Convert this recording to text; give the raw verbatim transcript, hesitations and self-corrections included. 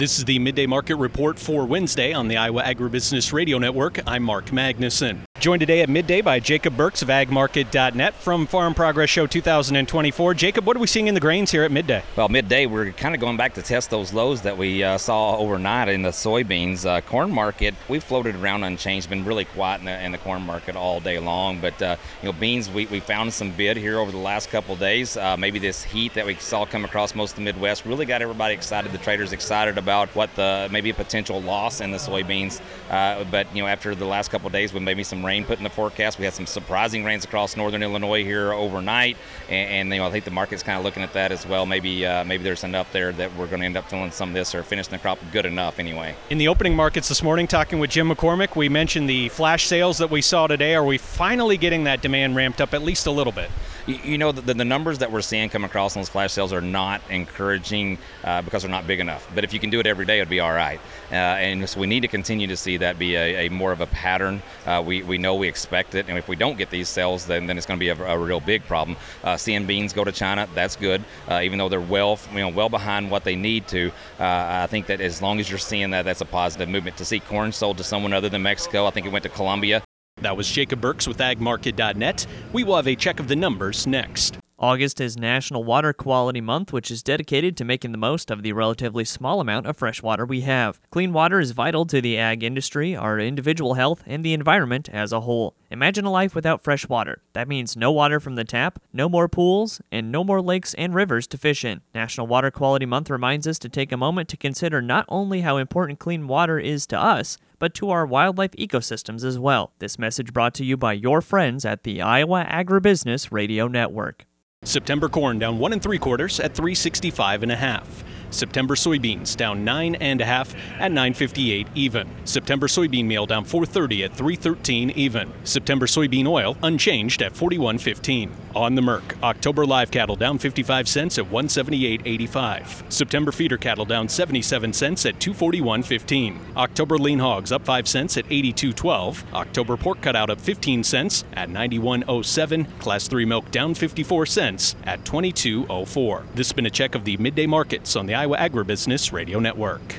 This is the Midday Market Report for Wednesday on the Iowa Agribusiness Radio Network. I'm Mark Magnuson. Joined today at midday by Jacob Burks of ag market dot net from Farm Progress Show two thousand twenty-four. Jacob, what are we seeing in the grains here at midday? Well, midday, we're kind of going back to test those lows that we uh, saw overnight in the soybeans. Uh, corn market, we've floated around unchanged, been really quiet in the, in the corn market all day long. But, uh, you know, beans, we, we found some bid here over the last couple of days. Uh, maybe this heat that we saw come across most of the Midwest really got everybody excited, the traders excited about what the maybe a potential loss in the soybeans. Uh, but, you know, after the last couple of days with maybe some rain put in the forecast, we had some surprising rains across northern Illinois here overnight. And, and you know, I think the market's kind of looking at that as well. Maybe uh, maybe there's enough there that we're going to end up filling some of this or finishing the crop good enough anyway. In the opening markets this morning, talking with Jim McCormick, we mentioned the flash sales that we saw today. Are we finally getting that demand ramped up at least a little bit? You, you know, the, the numbers that we're seeing come across on those flash sales are not encouraging uh, because they're not big enough. But if you can do it every day, it'd be all right. Uh, and so we need to continue to see that be a, a more of a pattern. Uh, we, we know we expect it, and if we don't get these sales, then, then it's going to be a, a real big problem. Uh, seeing beans go to China, that's good. Uh, even though they're well, you know, well behind what they need to, uh, I think that as long as you're seeing that, that's a positive movement. To see corn sold to someone other than Mexico, I think it went to Colombia. That was Jacob Burks with ag market dot net. We will have a check of the numbers next. August is National Water Quality Month, which is dedicated to making the most of the relatively small amount of fresh water we have. Clean water is vital to the ag industry, our individual health, and the environment as a whole. Imagine a life without fresh water. That means no water from the tap, no more pools, and no more lakes and rivers to fish in. National Water Quality Month reminds us to take a moment to consider not only how important clean water is to us, but to our wildlife ecosystems as well. This message brought to you by your friends at the Iowa Agribusiness Radio Network. September corn down one and three quarters at three sixty-five and a half. September soybeans down nine and a half at nine fifty-eight even. September soybean meal down four thirty at three thirteen even. September soybean oil unchanged at forty-one fifteen. On the Merc, October live cattle down fifty-five cents at one seventy-eight eighty-five. September feeder cattle down seventy-seven cents at two forty-one fifteen. October lean hogs up five cents at eighty-two twelve. October pork cutout up fifteen cents at ninety-one oh seven. Class three milk down fifty-four cents at twenty-two oh four. This has been a check of the midday markets on the Iowa Agribusiness Radio Network.